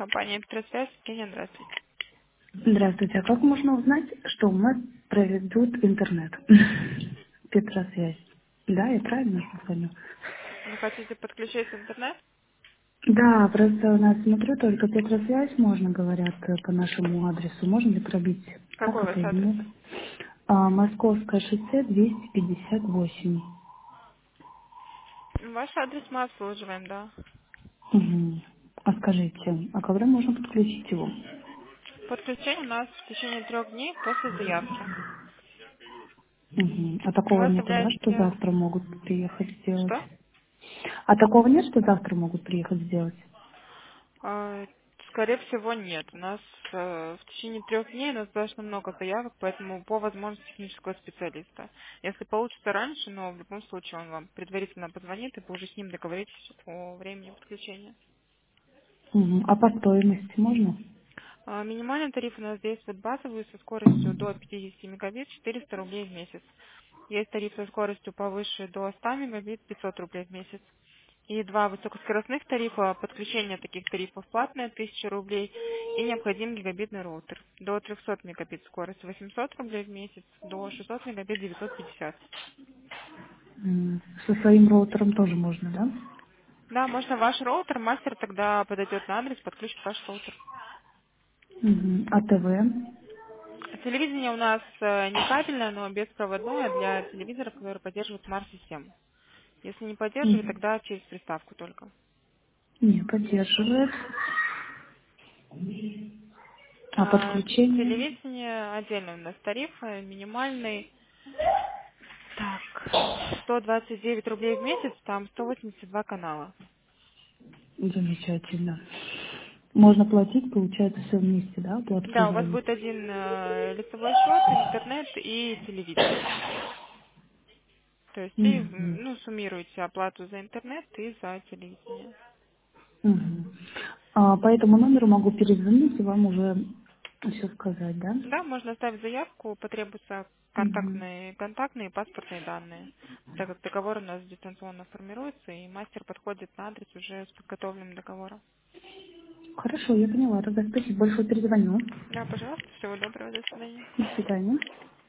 Компания «Электросвязь». Евгения, здравствуйте. Здравствуйте. А как можно узнать, что у нас проведут интернет? Петросвязь. Да, я правильно звоню? Вы хотите подключить интернет? Да, просто у нас смотрю, только Петросвязь можно, говорят, по нашему адресу. Можно ли пробить? Какой Так у вас это или адрес? нет? Московское шоссе 258. Ваш адрес мы обслуживаем, да. Угу. А скажите, а когда можно подключить его? Подключение у нас в течение 3 дней после заявки. Угу. А Вы такого нету, да, что оставляете... завтра могут приехать сделать? Что? А такого нет, что завтра могут приехать сделать? А, Скорее всего, нет. У нас в течение 3 дней у нас достаточно много заявок, поэтому по возможности технического специалиста. Если получится раньше, но в любом случае он вам предварительно позвонит, и вы уже с ним договоритесь о времени подключения. Мгм. А по стоимости можно? Минимальный тариф у нас действует базовый со скоростью до 50 мегабит 400 рублей в месяц. Есть тариф со скоростью повыше до 100 мегабит 500 рублей в месяц. И два высокоскоростных тарифа, подключение таких тарифов платное 1000 рублей и необходим гигабитный роутер. До 300 мегабит скорость 800 рублей в месяц, до 600 мегабит 950. Со своим роутером тоже можно, да? Да, можно ваш роутер, мастер тогда подойдет на адрес, подключит ваш роутер. Мгм. А ТВ? Телевидение у нас не кабельное, но беспроводное для телевизоров, которые поддерживают смарт-систему. Если не поддерживает, Мгм. тогда через приставку только. Не поддерживает. А подключение? Телевидение отдельно у нас тариф, минимальный, так, 129 рублей в месяц, там 182 канала. Замечательно. Можно платить, получается, все вместе, да, по Да, у вас обслуживанию? будет один лицевой счет, интернет и телевидение. То есть и, Мгм. ну, суммируете оплату за интернет и за телевидение. Мгм. По этому номеру могу перезвонить и вам уже все сказать, да? Да, можно оставить заявку, потребуются Мгм. контактные и паспортные данные, так как договор у нас дистанционно формируется, и мастер подходит на адрес уже с подготовленным договором. Хорошо, я поняла. Тогда спасибо большое, перезвоню. Да, пожалуйста, всего доброго, до свидания. До свидания.